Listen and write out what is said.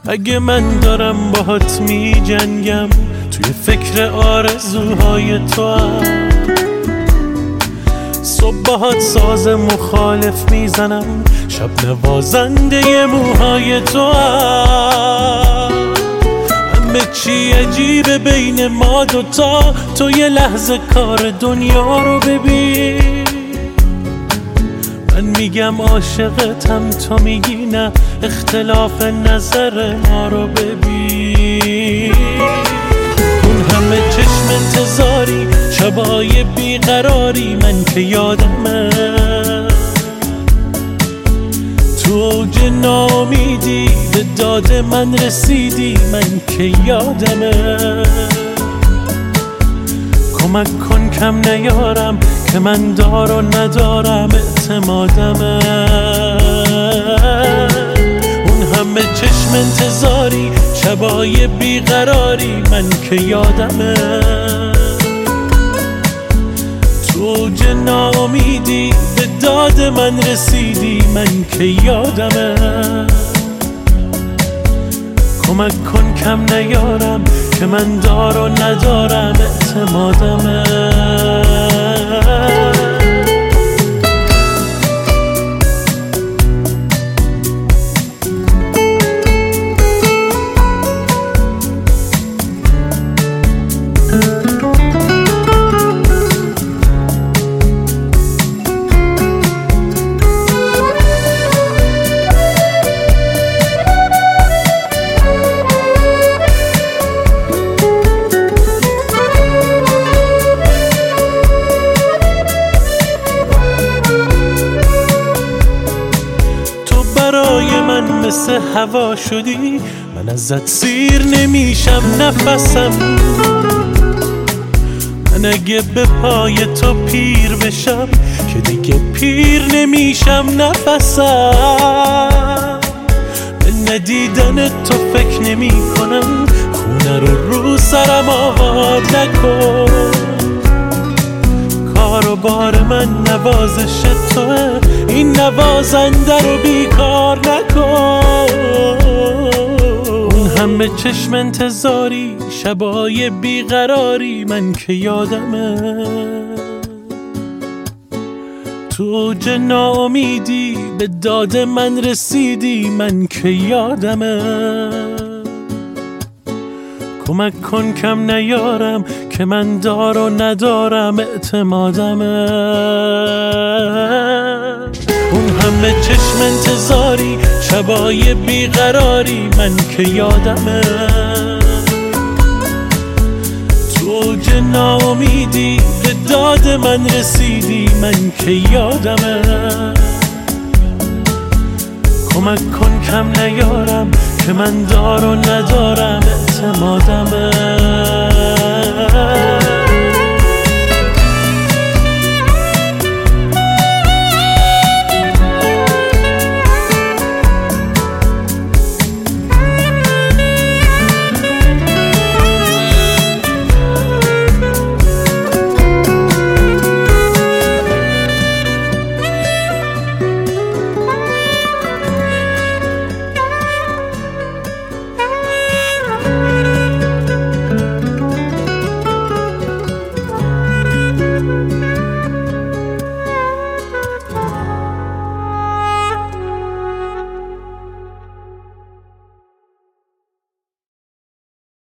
اگه من دارم باهات می جنگم، توی فکر آرزوهای تو هم، صبح باهات ساز مخالف میزنم، شب نوازنده موهای تو هم. همه چی عجیبه بین ما دوتا، تو یه لحظه کار دنیا رو ببین. من میگم عاشقتم، تو میگی نه، اختلاف نظر ما رو ببین. اون همه چشم انتظاری، شبای بیقراری، من که یادمه تو اوج ناامیدی به داد من رسیدی، من که یادمه. کمک کن کم نیارم که من دار و ندارم اعتمادمه. اون همه چشم انتظاری، شبای بیقراری، من که یادمه تو اوج ناامیدی به داد من رسیدی، من که یادمه. کمک کن کم نیارم که من دار و ندارم اعتمادمه. برای من مثل هوا شدی، من ازت سیر نمیشم نفسم. من اگه به پای تو پیر بشم، که دیگه پیر نمیشم نفسم. به ندیدن تو فکر نمی کنم، خونه رو سرم آوار نکن. کار و بار من نوازش توه، این نوازنده رو بیکار نکن. اون همه چشم انتظاری، شبای بیقراری، من که یادمه تو اوج ناامیدی به داد من رسیدی، من که یادمه. کمک کن کم نیارم که من دار و ندارم اعتمادمه. اون همه چشم انتظاری، شبای بیقراری، من که یادمه تو اوج ناامیدی به داد من رسیدی، من که یادمه. کمک کن کم نیارم که من دار و ندارم اعتمادمه.